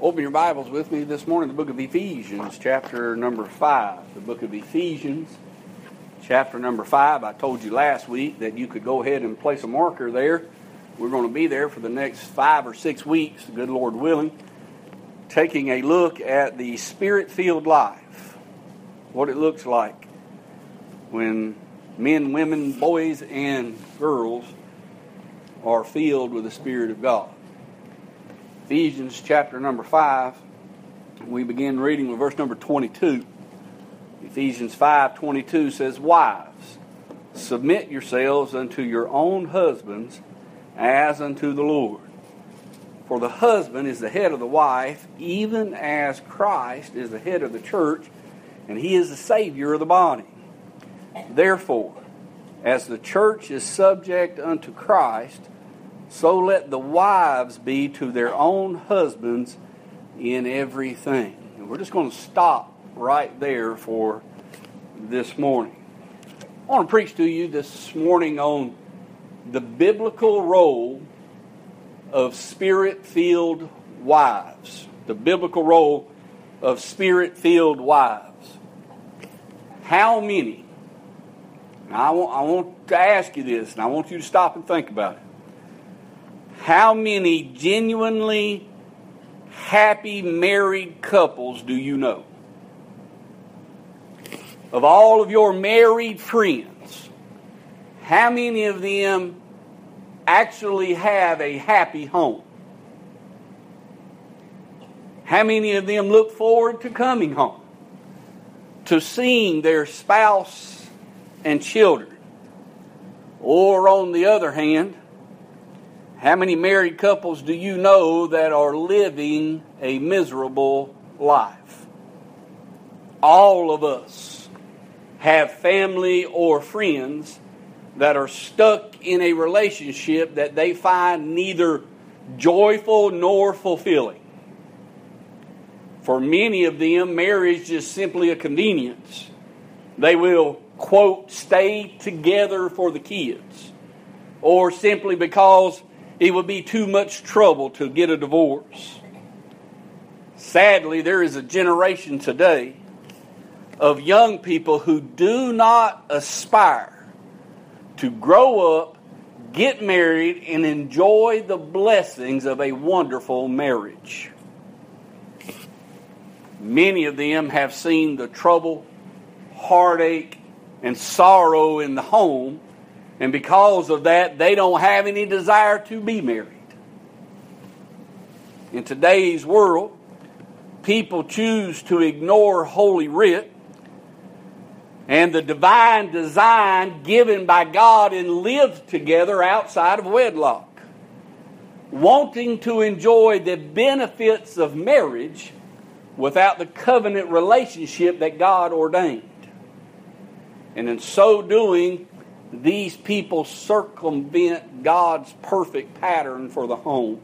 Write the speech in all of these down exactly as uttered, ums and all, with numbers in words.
Open your Bibles with me this morning, the book of Ephesians, chapter number five. The book of Ephesians, chapter number five. I told you last week that you could go ahead and place a marker there. We're going to be there for the next five or six weeks, good Lord willing, taking a look at the Spirit-filled life, what it looks like when men, women, boys, and girls are filled with the Spirit of God. Ephesians chapter number five, we begin reading with verse number twenty-two. Ephesians five twenty-two says, "Wives, submit yourselves unto your own husbands as unto the Lord. For the husband is the head of the wife, even as Christ is the head of the church, and he is the Savior of the body. Therefore, as the church is subject unto Christ, so let the wives be to their own husbands in everything." And we're just going to stop right there for this morning. I want to preach to you this morning on the biblical role of Spirit-filled wives. The biblical role of Spirit-filled wives. How many? Now I want, I want to ask you this, and I want you to stop and think about it. How many genuinely happy married couples do you know? Of all of your married friends, how many of them actually have a happy home? How many of them look forward to coming home, to seeing their spouse and children? Or on the other hand, how many married couples do you know that are living a miserable life? All of us have family or friends that are stuck in a relationship that they find neither joyful nor fulfilling. For many of them, marriage is simply a convenience. They will, quote, stay together for the kids, or simply because it would be too much trouble to get a divorce. Sadly, there is a generation today of young people who do not aspire to grow up, get married, and enjoy the blessings of a wonderful marriage. Many of them have seen the trouble, heartache, and sorrow in the home, and because of that, they don't have any desire to be married. In today's world, people choose to ignore Holy Writ and the divine design given by God and live together outside of wedlock, wanting to enjoy the benefits of marriage without the covenant relationship that God ordained. And in so doing, these people circumvent God's perfect pattern for the home.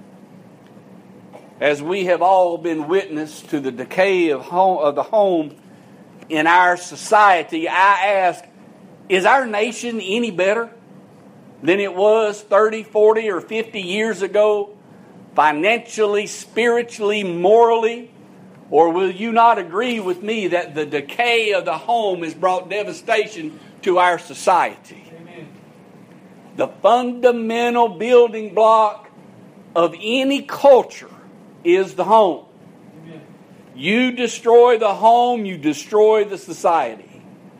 As we have all been witness to the decay of, home, of the home in our society, I ask, is our nation any better than it was thirty, forty, or fifty years ago, financially, spiritually, morally? Or will you not agree with me that the decay of the home has brought devastation to our society? Amen. The fundamental building block of any culture is the home. Amen. You destroy the home, you destroy the society.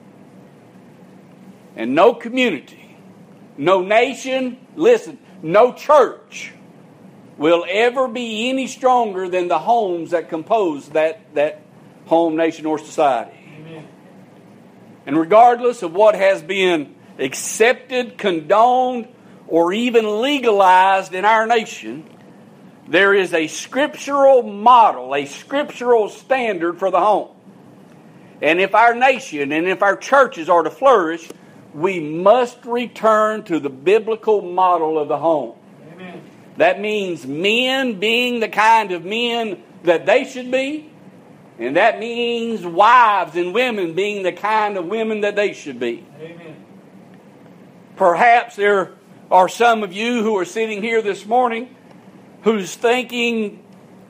And no community, no nation, listen, no church will ever be any stronger than the homes that compose that, that home, nation, or society. Amen. And regardless of what has been accepted, condoned, or even legalized in our nation, there is a scriptural model, a scriptural standard for the home. And if our nation and if our churches are to flourish, we must return to the biblical model of the home. Amen. That means men being the kind of men that they should be, and that means wives and women being the kind of women that they should be. Amen. Perhaps there are some of you who are sitting here this morning who's thinking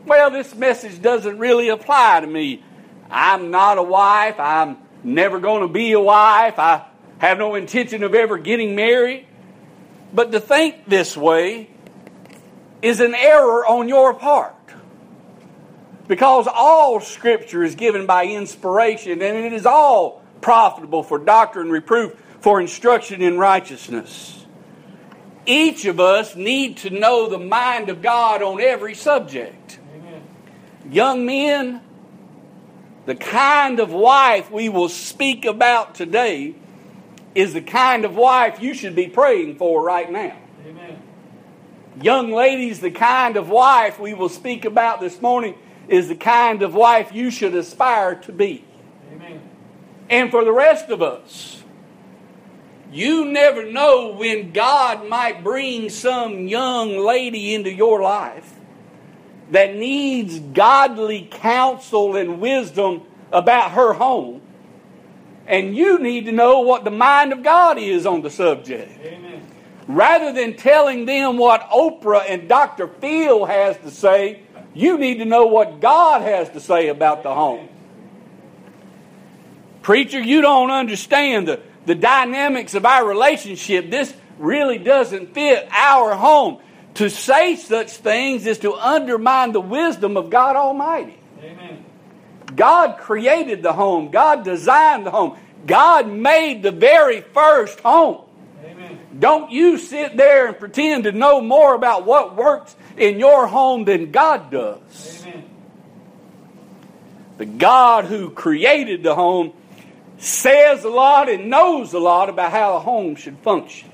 well, this message doesn't really apply to me. I'm not a wife. I'm never going to be a wife. I have no intention of ever getting married. But to think this way is an error on your part. Because all Scripture is given by inspiration, and it is all profitable for doctrine, reproof, for instruction in righteousness. Each of us need to know the mind of God on every subject. Amen. Young men, the kind of wife we will speak about today is the kind of wife you should be praying for right now. Amen. Young ladies, the kind of wife we will speak about this morning is the kind of wife you should aspire to be. Amen. And for the rest of us, you never know when God might bring some young lady into your life that needs godly counsel and wisdom about her home. And you need to know what the mind of God is on the subject. Amen. Rather than telling them what Oprah and Doctor Phil has to say, you need to know what God has to say about the home. Preacher, you don't understand the, the dynamics of our relationship. This really doesn't fit our home. To say such things is to undermine the wisdom of God Almighty. Amen. God created the home. God designed the home. God made the very first home. Amen. Don't you sit there and pretend to know more about what works in your home than God does. Amen. The God who created the home says a lot and knows a lot about how a home should function.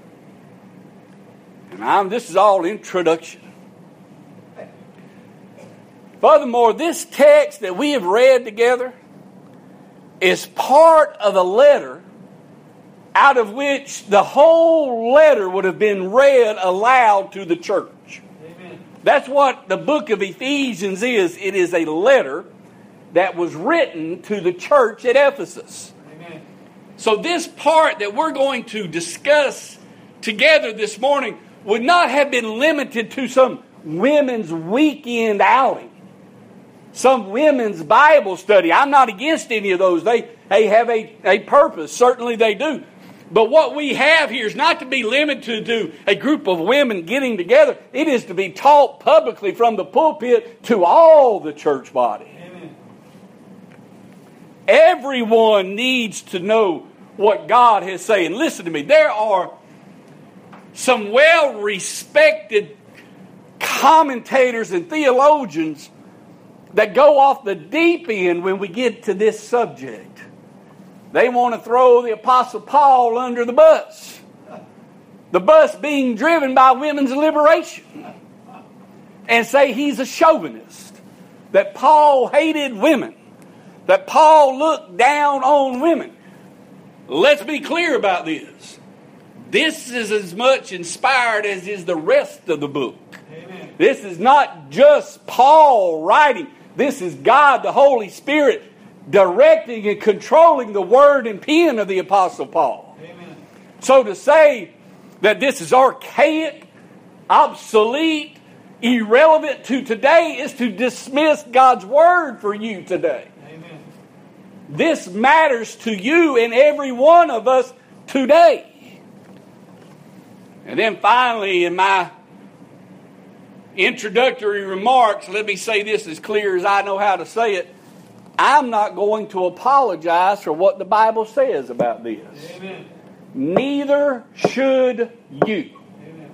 And I'm, this is all introduction. Furthermore, this text that we have read together is part of a letter out of which the whole letter would have been read aloud to the church. Amen. That's what the book of Ephesians is. It is a letter that was written to the church at Ephesus. Amen. So this part that we're going to discuss together this morning would not have been limited to some women's weekend outing, some women's Bible study. I'm not against any of those. They, they have a, a purpose. Certainly they do. But what we have here is not to be limited to a group of women getting together. It is to be taught publicly from the pulpit to all the church body. Amen. Everyone needs to know what God has said. And listen to me. There are some well-respected commentators and theologians that go off the deep end when we get to this subject. They want to throw the Apostle Paul under the bus. The bus being driven by women's liberation. And say he's a chauvinist. That Paul hated women. That Paul looked down on women. Let's be clear about this. This is as much inspired as is the rest of the book. Amen. This is not just Paul writing. This is God, the Holy Spirit, directing and controlling the word and pen of the Apostle Paul. Amen. So to say that this is archaic, obsolete, irrelevant to today is to dismiss God's word for you today. Amen. This matters to you and every one of us today. And then finally, in my introductory remarks, let me say this as clear as I know how to say it. I'm not going to apologize for what the Bible says about this. Amen. Neither should you. Amen.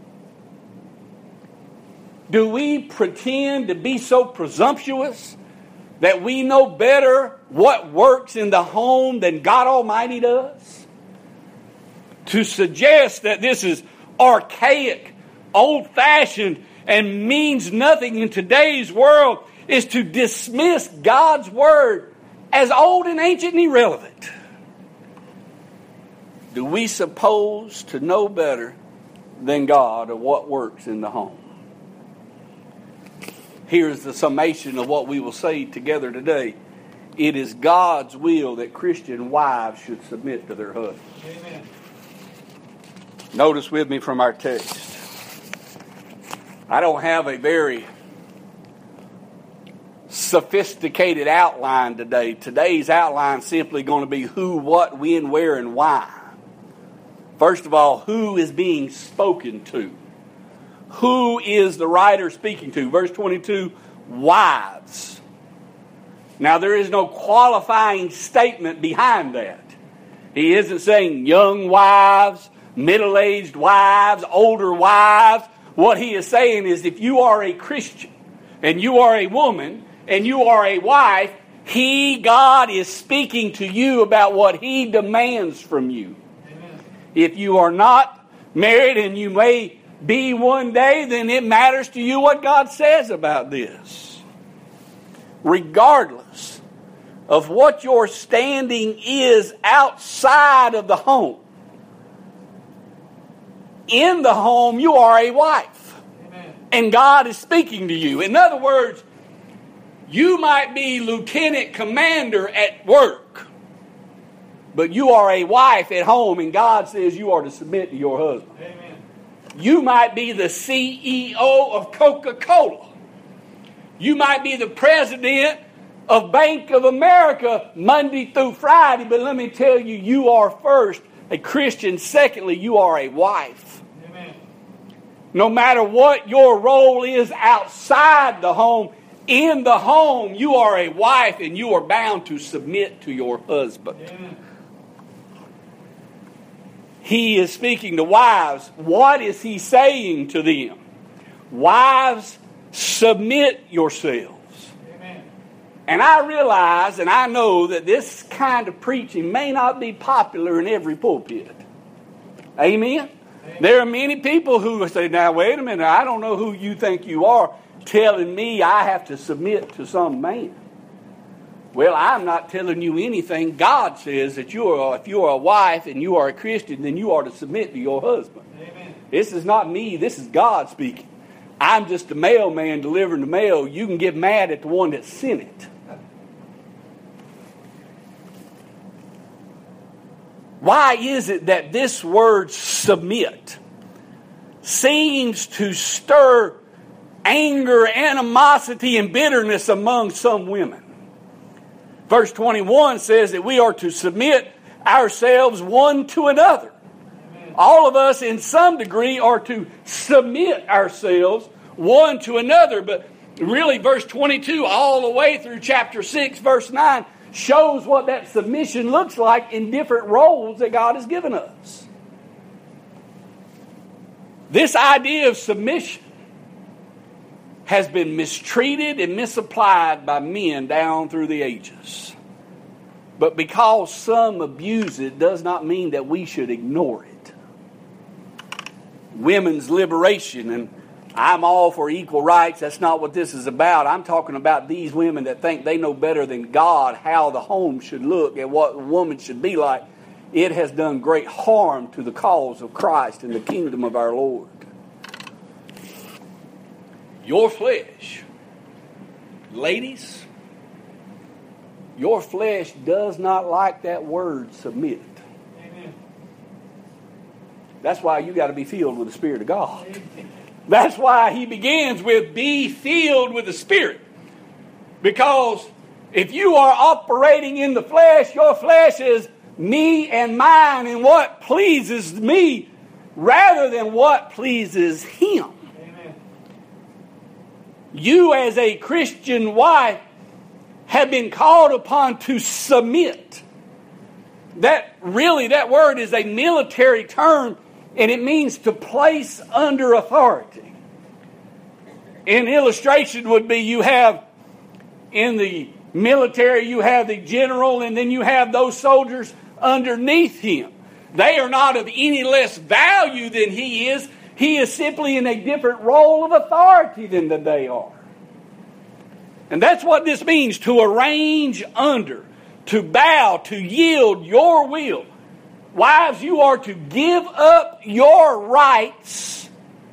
Do we pretend to be so presumptuous that we know better what works in the home than God Almighty does? To suggest that this is archaic, old-fashioned, and means nothing in today's world is to dismiss God's word as old and ancient and irrelevant. Do we suppose to know better than God of what works in the home? Here's the summation of what we will say together today. It is God's will that Christian wives should submit to their husbands. Amen. Notice with me from our text. I don't have a very sophisticated outline today. Today's outline is simply going to be who, what, when, where, and why. First of all, who is being spoken to? Who is the writer speaking to? Verse twenty-two, wives. Now, there is no qualifying statement behind that. He isn't saying young wives, middle-aged wives, older wives. What he is saying is if you are a Christian and you are a woman and you are a wife, He, God, is speaking to you about what He demands from you. Amen. If you are not married, and you may be one day, then it matters to you what God says about this. Regardless of what your standing is outside of the home, in the home you are a wife. Amen. And God is speaking to you. In other words, you might be lieutenant commander at work, but you are a wife at home, and God says you are to submit to your husband. Amen. You might be the C E O of Coca-Cola. You might be the president of Bank of America Monday through Friday, but let me tell you, you are first a Christian. Secondly, you are a wife. Amen. No matter what your role is outside the home, in the home, you are a wife, and you are bound to submit to your husband. Amen. He is speaking to wives. What is he saying to them? Wives, submit yourselves. Amen. And I realize and I know that this kind of preaching may not be popular in every pulpit. Amen? Amen. There are many people who say, now wait a minute, I don't know who you think you are, telling me I have to submit to some man. Well, I'm not telling you anything. God says that you are, if you are a wife and you are a Christian, then you are to submit to your husband. Amen. This is not me. This is God speaking. I'm just a mailman delivering the mail. You can get mad at the one that sent it. Why is it that this word submit seems to stir anger, animosity, and bitterness among some women? Verse twenty-one says that we are to submit ourselves one to another. Amen. All of us in some degree are to submit ourselves one to another. But really verse twenty-two all the way through chapter six verse nine shows what that submission looks like in different roles that God has given us. This idea of submission has been mistreated and misapplied by men down through the ages. But because some abuse it does not mean that we should ignore it. Women's liberation, and I'm all for equal rights. That's not what this is about. I'm talking about these women that think they know better than God how the home should look and what a woman should be like. It has done great harm to the cause of Christ and the kingdom of our Lord. Your flesh, ladies, your flesh does not like that word submit. Amen. That's why you got to be filled with the Spirit of God. Amen. That's why he begins with be filled with the Spirit. Because if you are operating in the flesh, your flesh is me and mine and what pleases me rather than what pleases him. You as a Christian wife have been called upon to submit. That really, that word is a military term, and it means to place under authority. An illustration would be you have in the military, you have the general, and then you have those soldiers underneath him. They are not of any less value than he is. He is simply in a different role of authority than that they are. And that's what this means, to arrange under, to bow, to yield your will. Wives, you are to give up your rights,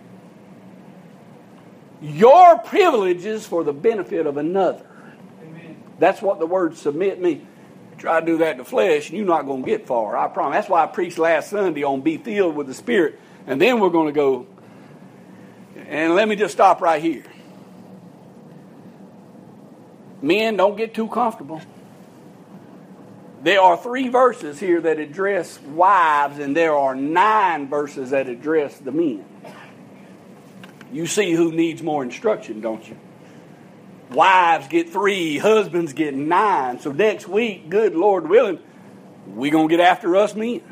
your privileges for the benefit of another. Amen. That's what the word submit means. Try to do that in the flesh, and you're not going to get far, I promise. That's why I preached last Sunday on be filled with the Spirit. And then we're going to go, and let me just stop right here. Men, don't get too comfortable. There are three verses here that address wives, and there are nine verses that address the men. You see who needs more instruction, don't you? Wives get three, husbands get nine. So next week, good Lord willing, we're going to get after us men.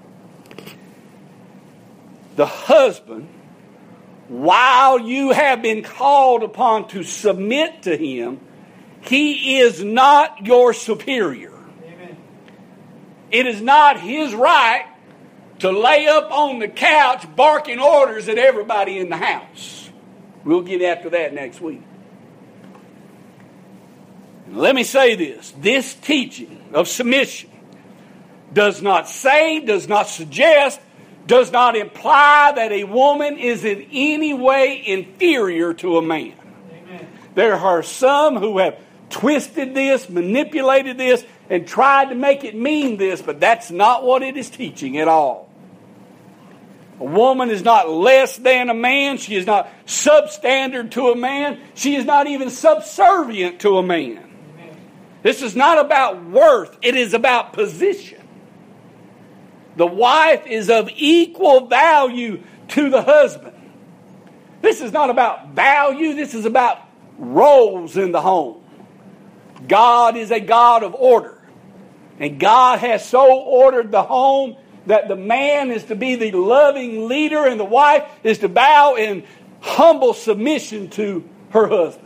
The husband, while you have been called upon to submit to him, he is not your superior. Amen. It is not his right to lay up on the couch barking orders at everybody in the house. We'll get after that next week. Let me say this. This teaching of submission does not say, does not suggest, does not imply that a woman is in any way inferior to a man. Amen. There are some who have twisted this, manipulated this, and tried to make it mean this, but that's not what it is teaching at all. A woman is not less than a man. She is not substandard to a man. She is not even subservient to a man. This is not about worth. It is about position. The wife is of equal value to the husband. This is not about value. This is about roles in the home. God is a God of order. And God has so ordered the home that the man is to be the loving leader and the wife is to bow in humble submission to her husband.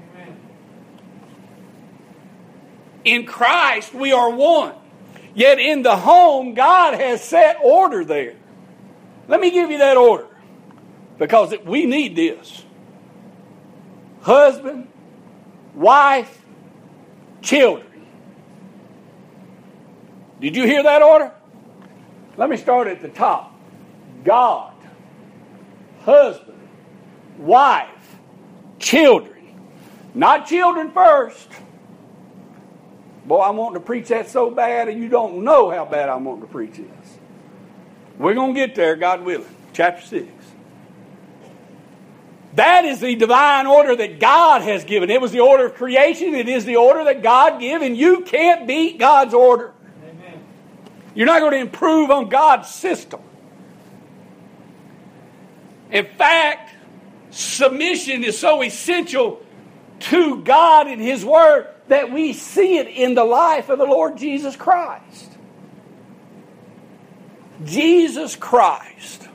In Christ, we are one. Yet in the home, God has set order there. Let me give you that order, because we need this. Husband, wife, children. Did you hear that order? Let me start at the top. God, husband, wife, children. Not children first. Boy, I'm wanting to preach that so bad, and you don't know how bad I'm wanting to preach this. We're going to get there, God willing. Chapter six. That is the divine order that God has given. It was the order of creation. It is the order that God gave, and you can't beat God's order. Amen. You're not going to improve on God's system. In fact, submission is so essential to God and His Word that we see it in the life of the Lord Jesus Christ. Jesus Christ,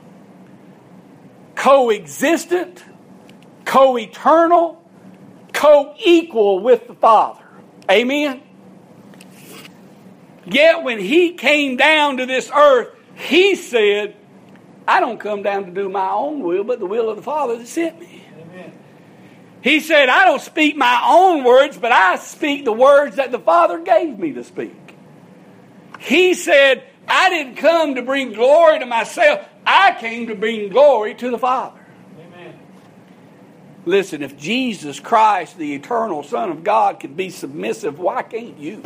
co-existent, co-eternal, co-equal with the Father. Amen? Yet when He came down to this earth, He said, I don't come down to do my own will, but the will of the Father that sent me. He said, I don't speak my own words, but I speak the words that the Father gave me to speak. He said, I didn't come to bring glory to myself. I came to bring glory to the Father. Amen. Listen, if Jesus Christ, the eternal Son of God, can be submissive, why can't you?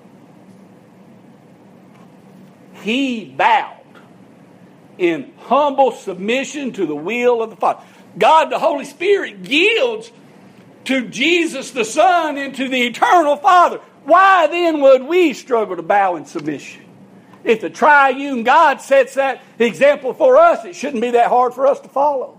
He bowed in humble submission to the will of the Father. God, the Holy Spirit, yields to Jesus the Son and to the eternal Father. Why then would we struggle to bow in submission? If the triune God sets that example for us, it shouldn't be that hard for us to follow.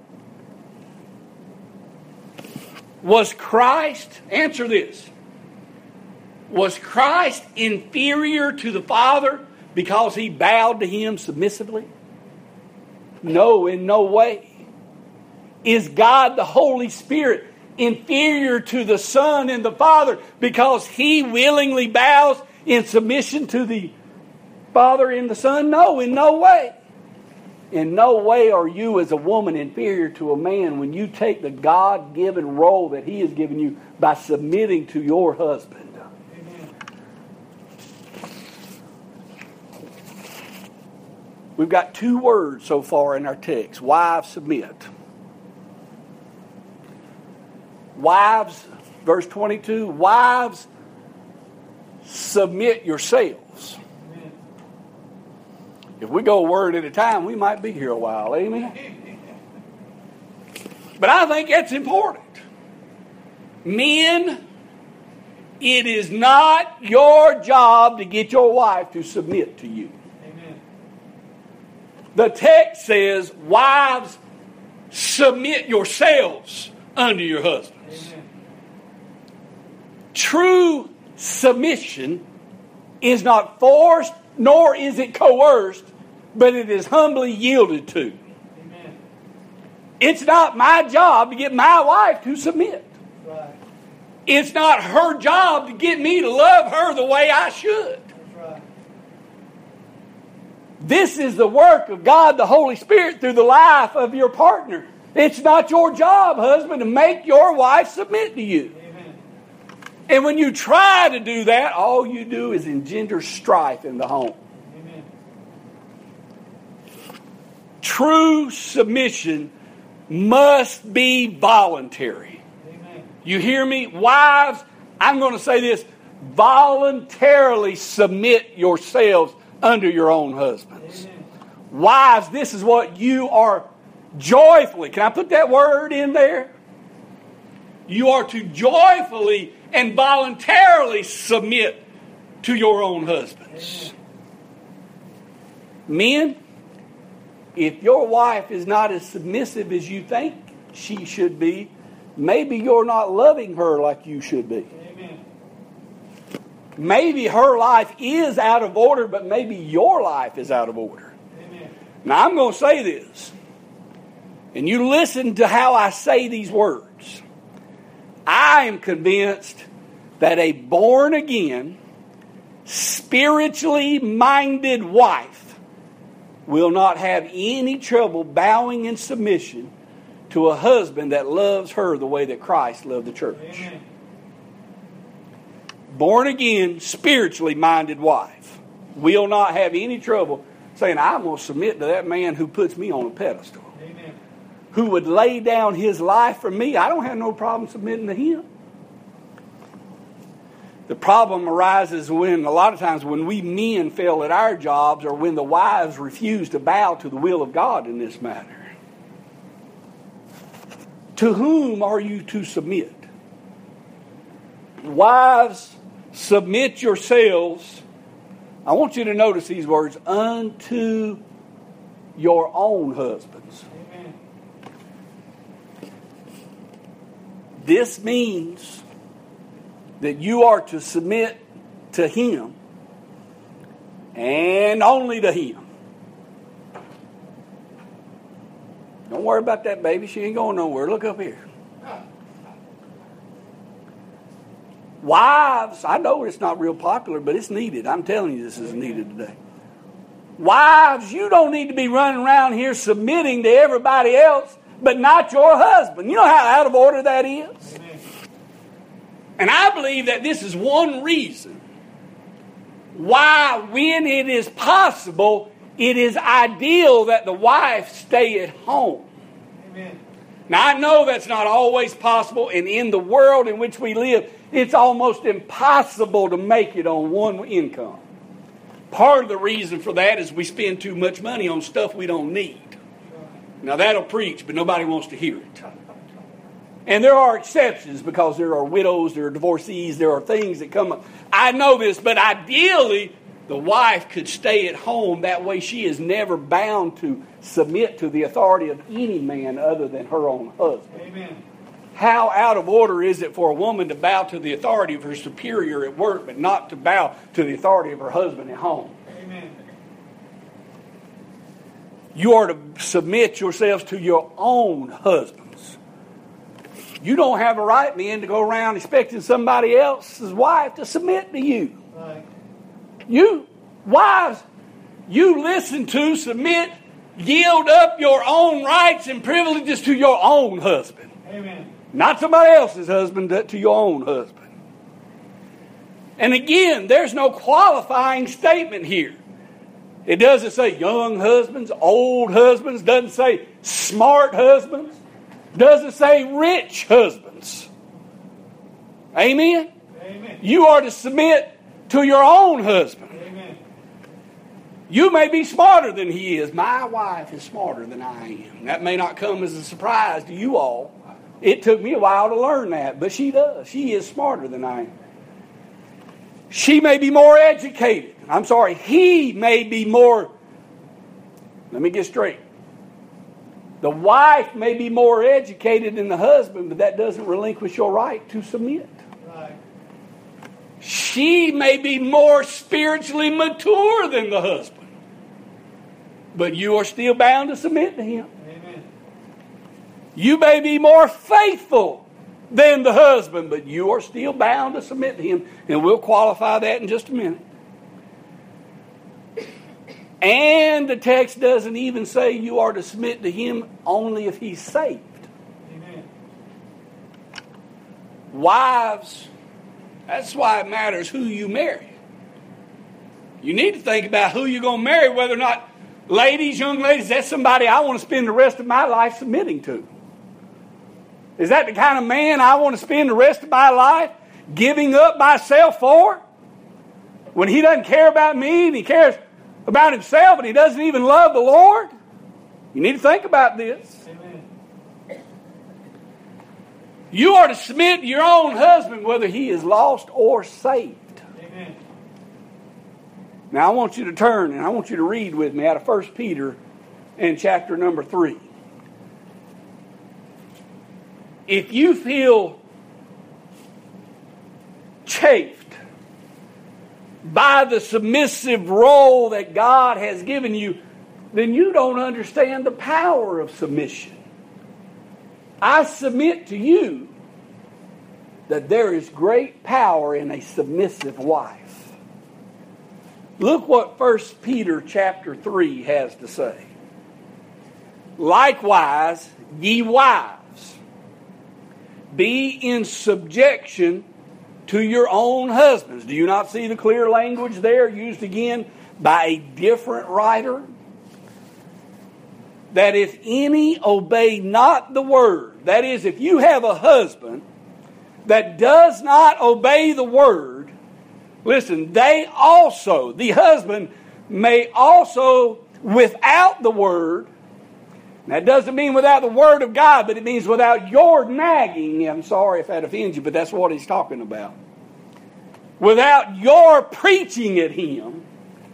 Was Christ, answer this, was Christ inferior to the Father because He bowed to Him submissively? No, in no way. Is God the Holy Spirit inferior to the Son and the Father because He willingly bows in submission to the Father and the Son? No, in no way. In no way are you as a woman inferior to a man when you take the God-given role that He has given you by submitting to your husband. Amen. We've got two words so far in our text. Wives, submit. Wives, verse twenty-two, wives, submit yourselves. Amen. If we go a word at a time, we might be here a while. Amen? But I think that's important. Men, It is not your job to get your wife to submit to you. Amen. The text says, wives, submit yourselves unto your husbands. Amen. True submission is not forced, nor is it coerced, but it is humbly yielded to. Amen. It's not my job to get my wife to submit. Right. It's not her job to get me to love her the way I should. That's right. This is the work of God, the Holy Spirit, through the life of your partner. It's not your job, husband, to make your wife submit to you. Amen. And when you try to do that, all you do is engender strife in the home. Amen. True submission must be voluntary. You hear me? Wives, I'm going to say this. Voluntarily submit yourselves under your own husbands. Amen. Wives, this is what you are joyfully. Can I put that word in there? You are to joyfully and voluntarily submit to your own husbands. Amen. Men, if your wife is not as submissive as you think she should be, maybe you're not loving her like you should be. Amen. Maybe her life is out of order, but maybe your life is out of order. Amen. Now, I'm going to say this, and you listen to how I say these words. I am convinced that a born-again, spiritually minded wife will not have any trouble bowing in submission to a husband that loves her the way that Christ loved the church. Amen. Born again, spiritually minded wife will not have any trouble saying, I'm going to submit to that man who puts me on a pedestal. Amen. Who would lay down his life for me. I don't have no problem submitting to him. The problem arises when, a lot of times, when we men fail at our jobs or when the wives refuse to bow to the will of God in this matter. To whom are you to submit? Wives, submit yourselves. I want you to notice these words. Unto your own husbands. Amen. This means that you are to submit to him and only to him. Don't worry about that baby. She ain't going nowhere. Look up here. Wives, I know it's not real popular, but it's needed. I'm telling you this is needed today. Wives, you don't need to be running around here submitting to everybody else, but not your husband. You know how out of order that is? Amen. And I believe that this is one reason why, when it is possible, it is ideal that the wife stay at home. Amen. Now, I know that's not always possible, and in the world in which we live, it's almost impossible to make it on one income. Part of the reason for that is we spend too much money on stuff we don't need. Now, that'll preach, but nobody wants to hear it. And there are exceptions because there are widows, there are divorcees, there are things that come up. I know this, but ideally, the wife could stay at home. That way she is never bound to submit to the authority of any man other than her own husband. Amen. How out of order is it for a woman to bow to the authority of her superior at work, but not to bow to the authority of her husband at home? Amen. You are to submit yourselves to your own husbands. You don't have a right, men, to go around expecting somebody else's wife to submit to you. Right. You, wives, you listen to, submit, yield up your own rights and privileges to your own husband. Amen. Not somebody else's husband, but to your own husband. And again, there's no qualifying statement here. It doesn't say young husbands, old husbands, doesn't say smart husbands, doesn't say rich husbands. Amen? Amen. You are to submit to your own husband. Amen. You may be smarter than he is. My wife is smarter than I am. That may not come as a surprise to you all. It took me a while to learn that, but she does. She is smarter than I am. She may be more educated. I'm sorry, he may be more, let me get straight. The wife may be more educated than the husband, but that doesn't relinquish your right to submit. Right. She may be more spiritually mature than the husband, but you are still bound to submit to him. Amen. You may be more faithful than the husband, but you are still bound to submit to him. And we'll qualify that in just a minute. And the text doesn't even say you are to submit to him only if he's saved. Amen. Wives, that's why it matters who you marry. You need to think about who you're going to marry, whether or not, ladies, young ladies, that's somebody I want to spend the rest of my life submitting to. Is that the kind of man I want to spend the rest of my life giving up myself for? When he doesn't care about me and he cares about himself and he doesn't even love the Lord? You need to think about this. Amen. You are to submit to your own husband whether he is lost or saved. Amen. Now I want you to turn and I want you to read with me out of First Peter in chapter number three. If you feel chafed by the submissive role that God has given you, then you don't understand the power of submission. I submit to you that there is great power in a submissive wife. Look what First Peter chapter three has to say. Likewise, ye wives, be in subjection to your own husbands. Do you not see the clear language there used again by a different writer? That if any obey not the word, that is, if you have a husband that does not obey the word, listen, they also, the husband may also, without the word, that doesn't mean without the word of God, but it means without your nagging. I'm sorry if that offends you, but that's what he's talking about. Without your preaching at him,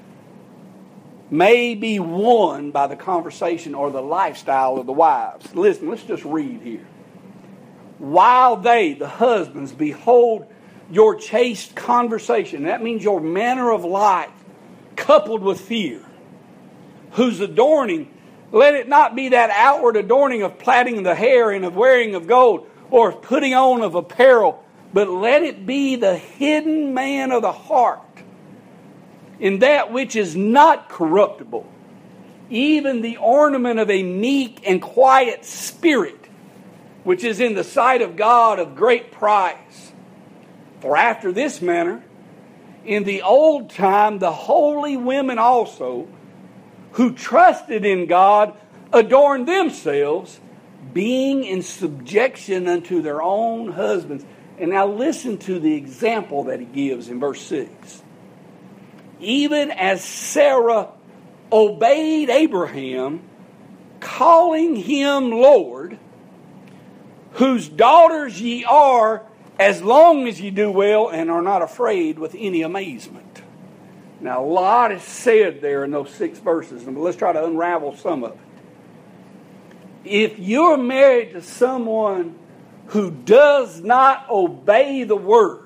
may be won by the conversation or the lifestyle of the wives. Listen, let's just read here. While they, the husbands, behold your chaste conversation, that means your manner of life, coupled with fear, whose adorning, let it not be that outward adorning of plaiting the hair and of wearing of gold or of putting on of apparel, but let it be the hidden man of the heart in that which is not corruptible, even the ornament of a meek and quiet spirit, which is in the sight of God of great price. For after this manner, in the old time, the holy women also, who trusted in God, adorned themselves, being in subjection unto their own husbands. And now listen to the example that he gives in verse six. Even as Sarah obeyed Abraham, calling him Lord, whose daughters ye are, as long as ye do well and are not afraid with any amazement. Now, a lot is said there in those six verses, and let's try to unravel some of it. If you're married to someone who does not obey the word,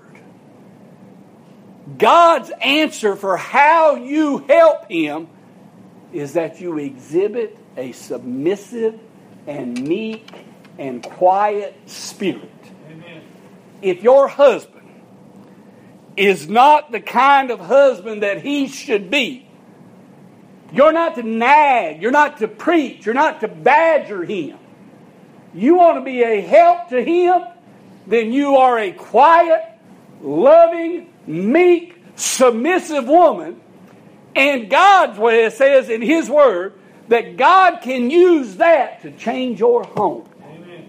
God's answer for how you help him is that you exhibit a submissive and meek and quiet spirit. Amen. If your husband is not the kind of husband that he should be, you're not to nag, you're not to preach, you're not to badger him. You want to be a help to him, then you are a quiet, loving, meek, submissive woman. And God's way says in his word that God can use that to change your home. Amen.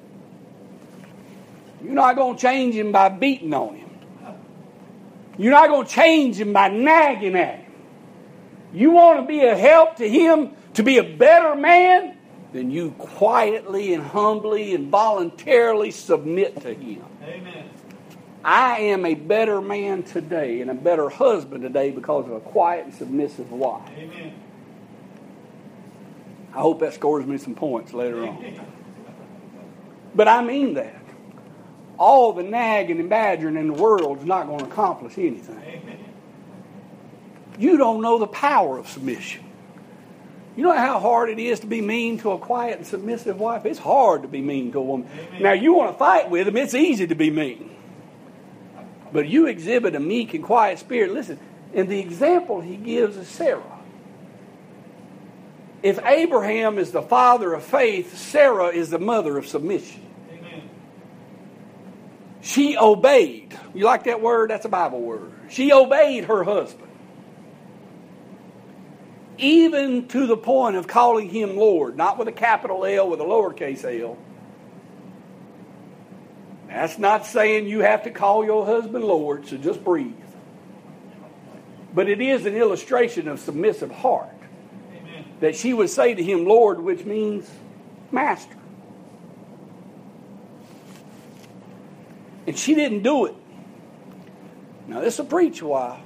You're not going to change him by beating on him. You're not going to change him by nagging at him. You want to be a help to him to be a better man, then you quietly and humbly and voluntarily submit to him. Amen. I am a better man today and a better husband today because of a quiet and submissive wife. Amen. I hope that scores me some points later on. But I mean that. All the nagging and badgering in the world is not going to accomplish anything. Amen. You don't know the power of submission. You know how hard it is to be mean to a quiet and submissive wife? It's hard to be mean to a woman. Amen. Now, you want to fight with them, it's easy to be mean. But you exhibit a meek and quiet spirit. Listen, and the example he gives is Sarah. If Abraham is the father of faith, Sarah is the mother of submission. Amen. She obeyed. You like that word? That's a Bible word. She obeyed her husband. Even to the point of calling him Lord. Not with a capital L, with a lowercase L. That's not saying you have to call your husband Lord, so just breathe. But it is an illustration of submissive heart. Amen. That she would say to him, Lord, which means master. And she didn't do it. Now, this will preach a while.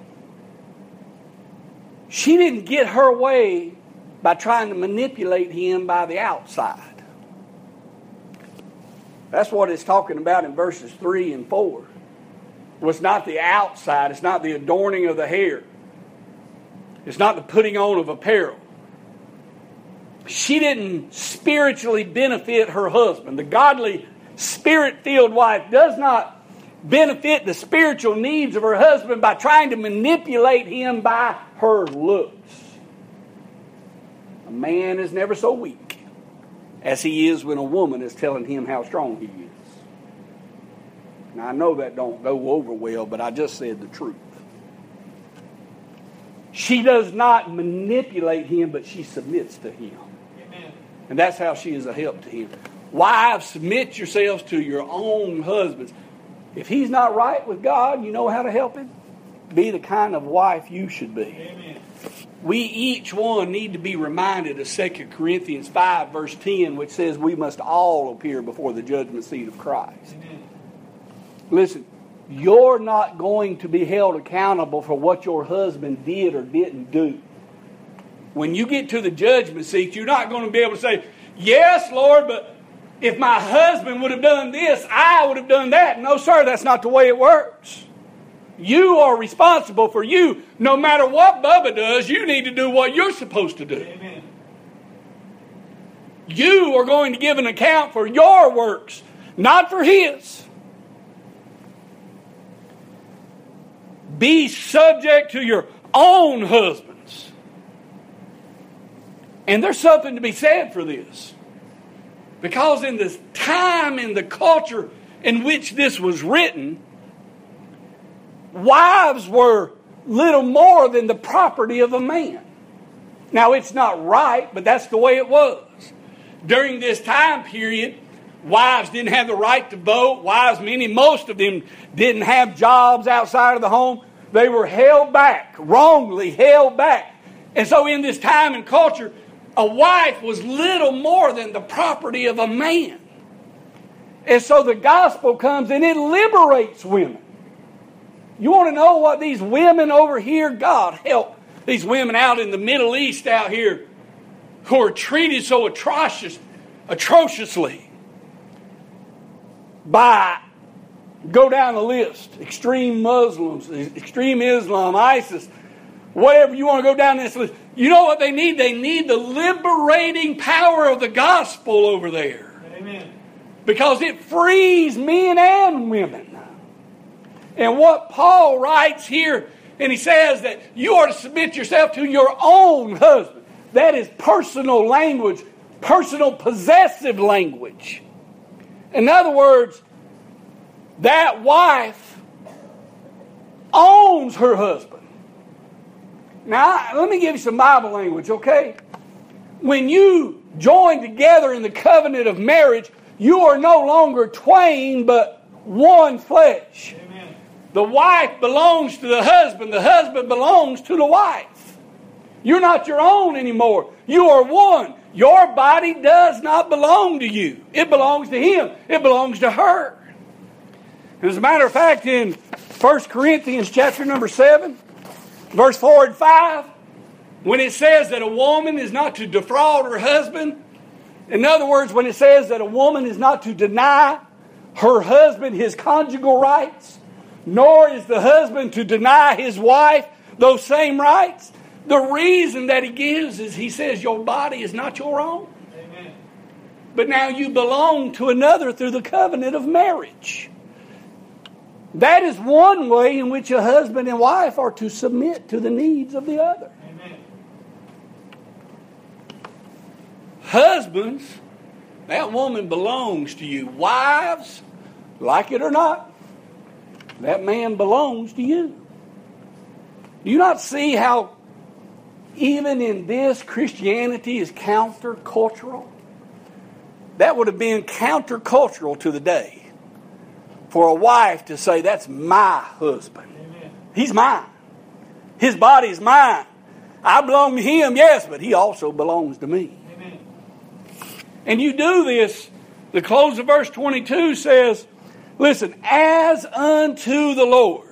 She didn't get her way by trying to manipulate him by the outside. That's what it's talking about in verses three and four. It was not the outside. It's not the adorning of the hair. It's not the putting on of apparel. She didn't spiritually benefit her husband. The godly, spirit-filled wife does not benefit the spiritual needs of her husband by trying to manipulate him by her looks. A man is never so weak as he is when a woman is telling him how strong he is. Now, I know that don't go over well, but I just said the truth. She does not manipulate him, but she submits to him. Amen. And that's how she is a help to him. Wives, submit yourselves to your own husbands. If he's not right with God, you know how to help him? Be the kind of wife you should be. Amen. We each one need to be reminded of Second Corinthians five, verse ten, which says we must all appear before the judgment seat of Christ. Amen. Listen, you're not going to be held accountable for what your husband did or didn't do. When you get to the judgment seat, you're not going to be able to say, yes, Lord, but if my husband would have done this, I would have done that. No, sir, that's not the way it works. You are responsible for you. No matter what Bubba does, you need to do what you're supposed to do. Amen. You are going to give an account for your works, not for his. Be subject to your own husbands. And there's something to be said for this. Because in the time, in the culture in which this was written, wives were little more than the property of a man. Now, it's not right, but that's the way it was. During this time period, wives didn't have the right to vote. Wives, many, most of them didn't have jobs outside of the home. They were held back, wrongly held back. And so in this time and culture, a wife was little more than the property of a man. And so the gospel comes and it liberates women. You want to know what these women over here, God help these women out in the Middle East out here who are treated so atrocious, atrociously by, go down the list, extreme Muslims, extreme Islam, ISIS, whatever you want to go down this list. You know what they need? They need the liberating power of the gospel over there. Amen. Because it frees men and women. And what Paul writes here, and he says that you are to submit yourself to your own husband. That is personal language, personal possessive language. In other words, that wife owns her husband. Now, let me give you some Bible language, okay? When you join together in the covenant of marriage, you are no longer twain, but one flesh. Amen. The wife belongs to the husband. The husband belongs to the wife. You're not your own anymore. You are one. Your body does not belong to you. It belongs to him. It belongs to her. As a matter of fact, in First Corinthians chapter number seven, verse four and five, when it says that a woman is not to defraud her husband, in other words, when it says that a woman is not to deny her husband his conjugal rights, nor is the husband to deny his wife those same rights, the reason that he gives is he says your body is not your own. Amen. But now you belong to another through the covenant of marriage. That is one way in which a husband and wife are to submit to the needs of the other. Amen. Husbands, that woman belongs to you. Wives, like it or not, that man belongs to you. Do you not see how even in this Christianity is countercultural? That would have been countercultural to the day for a wife to say, that's my husband. Amen. He's mine. His body is mine. I belong to him, yes, but he also belongs to me. Amen. And you do this, the close of verse twenty-two says, listen, as unto the Lord.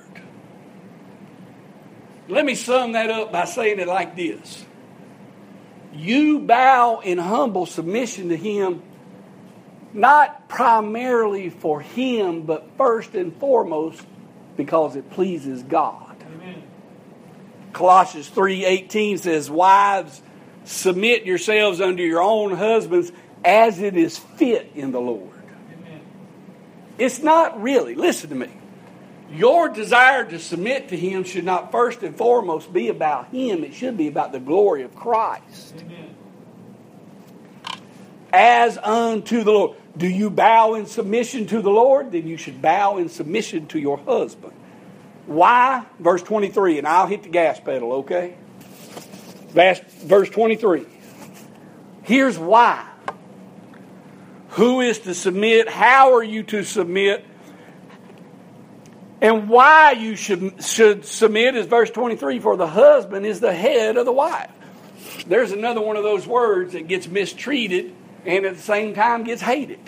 Let me sum that up by saying it like this. You bow in humble submission to him, not primarily for him, but first and foremost because it pleases God. Amen. Colossians three eighteen says, wives, submit yourselves unto your own husbands as it is fit in the Lord. Amen. It's not really, listen to me, your desire to submit to him should not first and foremost be about him. It should be about the glory of Christ. Amen. As unto the Lord. Do you bow in submission to the Lord? Then you should bow in submission to your husband. Why? Verse twenty-three, and I'll hit the gas pedal, okay? Verse twenty-three. Here's why. Who is to submit? How are you to submit? And why you should, should submit is verse twenty-three, for the husband is the head of the wife. There's another one of those words that gets mistreated and at the same time gets hated.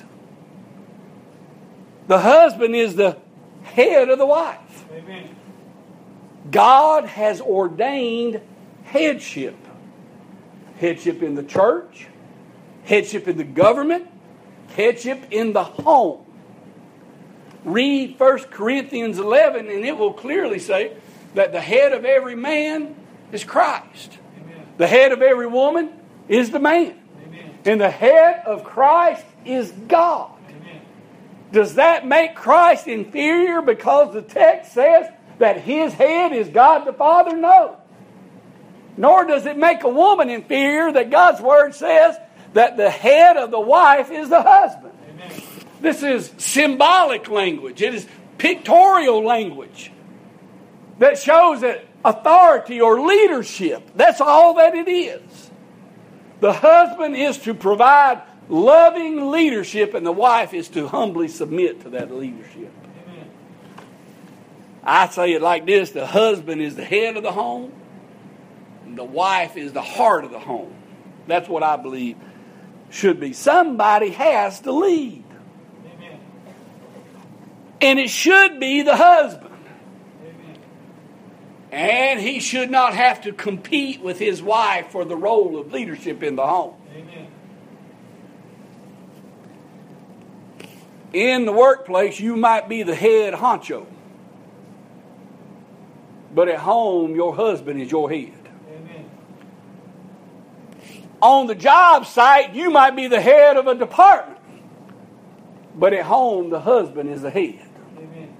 The husband is the head of the wife. Amen. God has ordained headship. Headship in the church, headship in the government, headship in the home. Read First Corinthians eleven and it will clearly say that the head of every man is Christ. Amen. The head of every woman is the man. Amen. And the head of Christ is God. Amen. Does that make Christ inferior because the text says that his head is God the Father? No. Nor does it make a woman inferior that God's Word says that the head of the wife is the husband. Amen. This is symbolic language. It is pictorial language that shows that authority or leadership. That's all that it is. The husband is to provide loving leadership and the wife is to humbly submit to that leadership. Amen. I say it like this. The husband is the head of the home. And the wife is the heart of the home. That's what I believe should be. Somebody has to lead. Amen. And it should be the husband. Amen. And he should not have to compete with his wife for the role of leadership in the home. Amen. In the workplace, you might be the head honcho. But at home, your husband is your head. Amen. On the job site, you might be the head of a department. But at home, the husband is the head. Amen.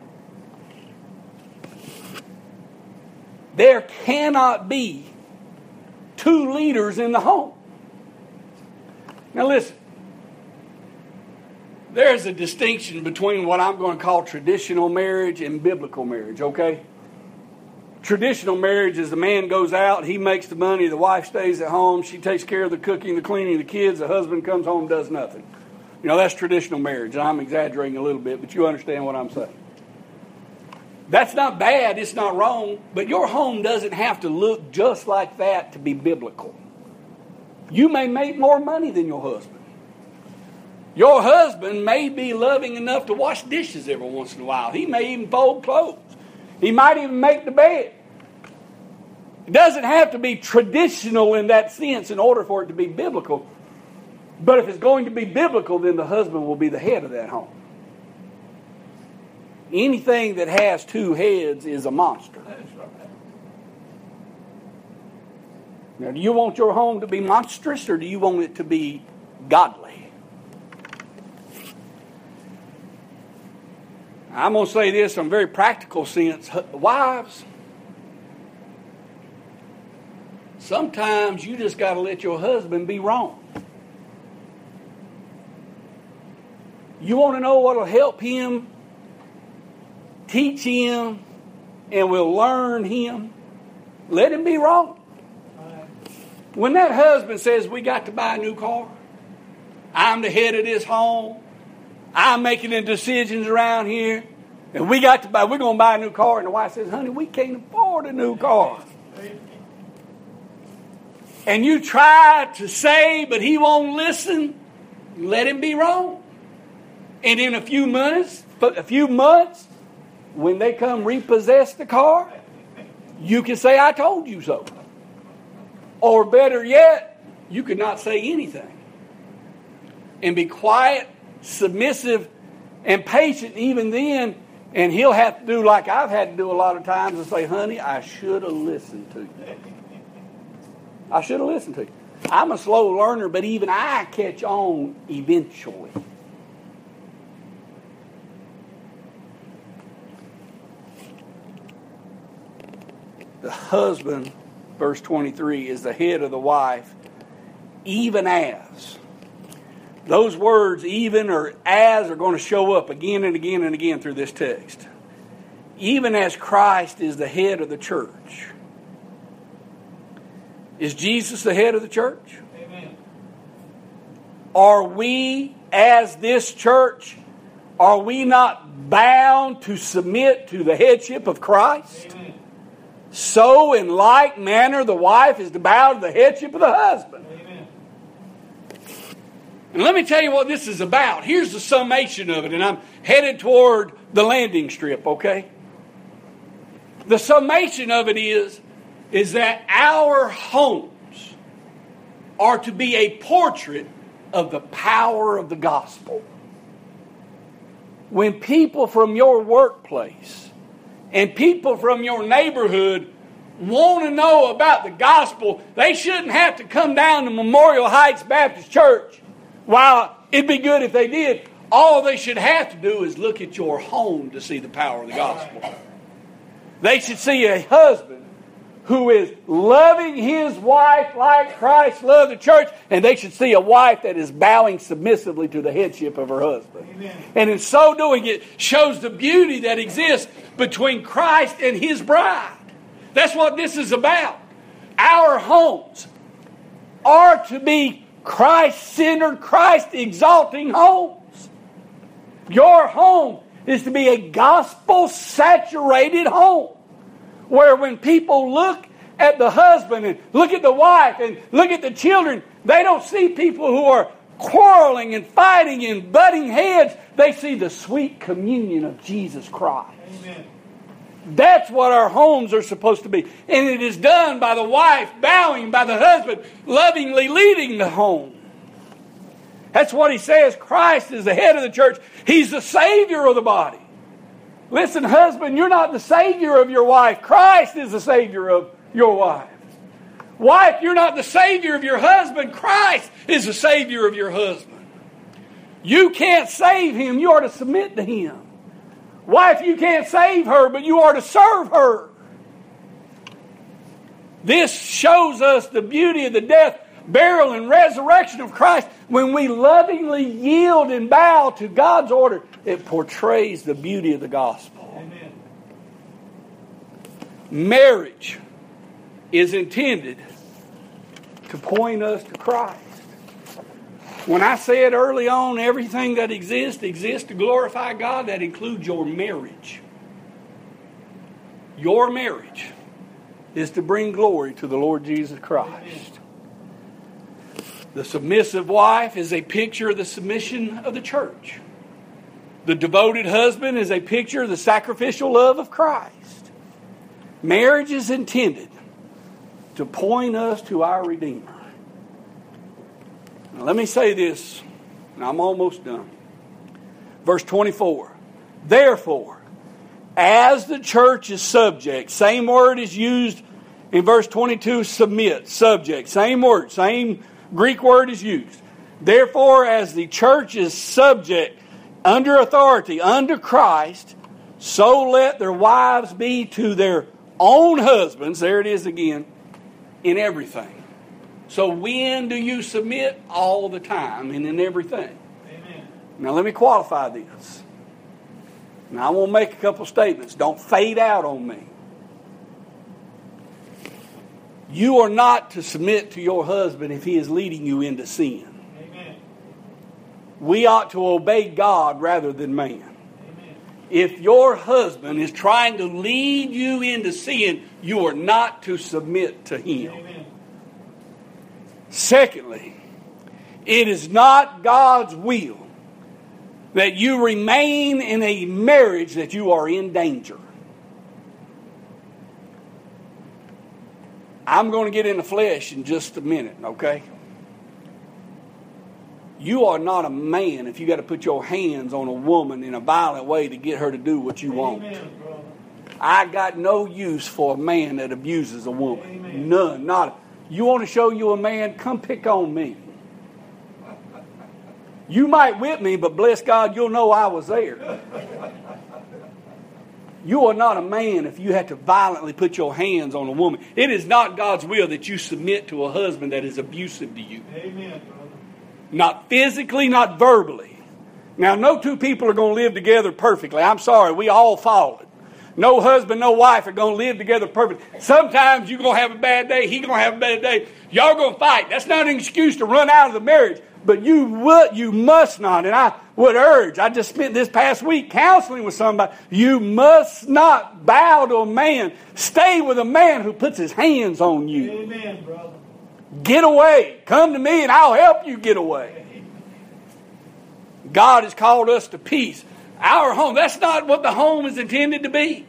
There cannot be two leaders in the home. Now listen. There's a distinction between what I'm going to call traditional marriage and biblical marriage, okay? Traditional marriage is the man goes out, he makes the money, the wife stays at home, she takes care of the cooking, the cleaning, the kids, the husband comes home, does nothing. You know, that's traditional marriage. I'm exaggerating a little bit, but you understand what I'm saying. That's not bad, it's not wrong, but your home doesn't have to look just like that to be biblical. You may make more money than your husband. Your husband may be loving enough to wash dishes every once in a while. He may even fold clothes. He might even make the bed. It doesn't have to be traditional in that sense in order for it to be biblical. But if it's going to be biblical, then the husband will be the head of that home. Anything that has two heads is a monster. Now, do you want your home to be monstrous, or do you want it to be godly? I'm going to say this in a very practical sense. Wives, sometimes you just got to let your husband be wrong. You want to know what will help him, teach him, and will learn him? Let him be wrong. When that husband says, we got to buy a new car, I'm the head of this home, I'm making the decisions around here, and we got to buy, we're going to buy a new car, and the wife says, honey, we can't afford a new car. And you try to say, but he won't listen, let him be wrong. And in a few months, a few months, when they come repossess the car, you can say, I told you so. Or better yet, you could not say anything. And be quiet, submissive, and patient even then. And he'll have to do like I've had to do a lot of times and say, honey, I should have listened to you. I should have listened to you. I'm a slow learner, but even I catch on eventually. The husband, verse twenty-three, is the head of the wife, even as. Those words, even or as, are going to show up again and again and again through this text. Even as Christ is the head of the church. Is Jesus the head of the church? Amen. Are we, as this church, are we not bound to submit to the headship of Christ? Amen. So, in like manner, the wife is to bow to the headship of the husband. Amen. And let me tell you what this is about. Here's the summation of it, and I'm headed toward the landing strip, okay? The summation of it is, is that our homes are to be a portrait of the power of the gospel. When people from your workplace and people from your neighborhood want to know about the gospel, they shouldn't have to come down to Memorial Heights Baptist Church. While it'd be good if they did, all they should have to do is look at your home to see the power of the gospel. They should see a husband who is loving his wife like Christ loved the church, and they should see a wife that is bowing submissively to the headship of her husband. Amen. And in so doing, it shows the beauty that exists between Christ and his bride. That's what this is about. Our homes are to be Christ-centered, Christ-exalting homes. Your home is to be a gospel-saturated home, where when people look at the husband and look at the wife and look at the children, they don't see people who are quarreling and fighting and butting heads. They see the sweet communion of Jesus Christ. Amen. That's what our homes are supposed to be. And it is done by the wife bowing, by the husband lovingly leading the home. That's what he says. Christ is the head of the church. He's the Savior of the body. Listen, husband, you're not the Savior of your wife. Christ is the Savior of your wife. Wife, you're not the Savior of your husband. Christ is the Savior of your husband. You can't save him. You are to submit to him. Wife, you can't save her, but you are to serve her. This shows us the beauty of the death, burial, and resurrection of Christ. When we lovingly yield and bow to God's order, it portrays the beauty of the gospel. Amen. Marriage is intended to point us to Christ. When I said early on, everything that exists, exists to glorify God, that includes your marriage. Your marriage is to bring glory to the Lord Jesus Christ. The submissive wife is a picture of the submission of the church. The devoted husband is a picture of the sacrificial love of Christ. Marriage is intended to point us to our Redeemer. Now let me say this, and I'm almost done. Verse twenty-four. Therefore, as the church is subject, same word is used in verse twenty-two, submit, subject, same word, same Greek word is used. Therefore, as the church is subject, under authority, under Christ, so let their wives be to their own husbands, there it is again, in everything. So when do you submit? All the time and in everything. Amen. Now let me qualify this. Now I want to make a couple statements. Don't fade out on me. You are not to submit to your husband if he is leading you into sin. Amen. We ought to obey God rather than man. Amen. If your husband is trying to lead you into sin, you are not to submit to him. Amen. Secondly, it is not God's will that you remain in a marriage that you are in danger. I'm going to get in the flesh in just a minute, okay? You are not a man if you got to put your hands on a woman in a violent way to get her to do what you want. Amen, brother. I got no use for a man that abuses a woman. Amen. None. Not a, you want to show you a man? Come pick on me. You might whip me, but bless God, you'll know I was there. You are not a man if you have to violently put your hands on a woman. It is not God's will that you submit to a husband that is abusive to you. Amen, brother. Not physically, not verbally. Now, no two people are going to live together perfectly. I'm sorry, we all fallen. No husband, no wife are going to live together perfectly. Sometimes you're going to have a bad day. He's going to have a bad day. Y'all going to fight. That's not an excuse to run out of the marriage. But you would, you must not, and I would urge, I just spent this past week counseling with somebody, you must not bow to a man. Stay with a man who puts his hands on you. Amen, brother. Get away. Come to me and I'll help you get away. God has called us to peace. Our home, that's not what the home is intended to be.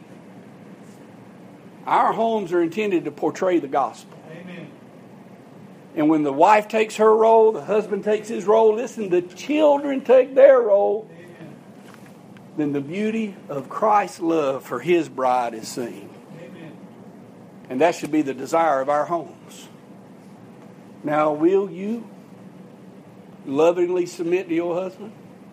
Our homes are intended to portray the gospel. Amen. And when the wife takes her role, the husband takes his role, listen, the children take their role, Amen. then the beauty of Christ's love for his bride is seen. Amen. And that should be the desire of our homes. Now, will you lovingly submit to your husband?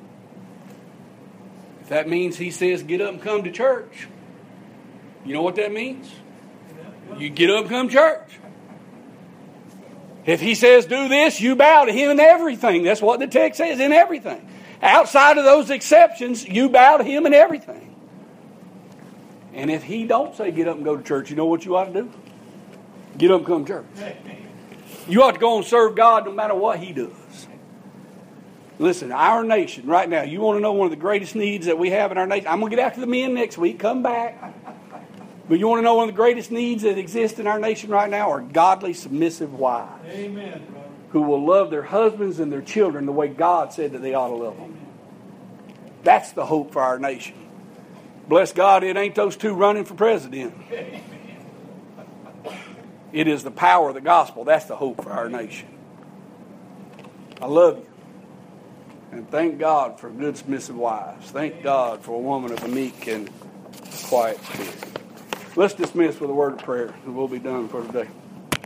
If that means he says, get up and come to church, you know what that means? You get up and come to church. If he says do this, you bow to him in everything. That's what the text says, in everything. Outside of those exceptions, you bow to him in everything. And if he don't say get up and go to church, you know what you ought to do? Get up and come to church. You ought to go and serve God no matter what he does. Listen, our nation right now, you want to know one of the greatest needs that we have in our nation? I'm going to get after the men next week. Come back. But you want to know one of the greatest needs that exist in our nation right now are godly, submissive wives. Amen, brother. Who will love their husbands and their children the way God said that they ought to love them. That's the hope for our nation. Bless God, it ain't those two running for president. It is the power of the gospel. That's the hope for our nation. I love you. And thank God for good submissive wives. Thank God for a woman of a meek and quiet spirit. Let's dismiss with a word of prayer, and we'll be done for today.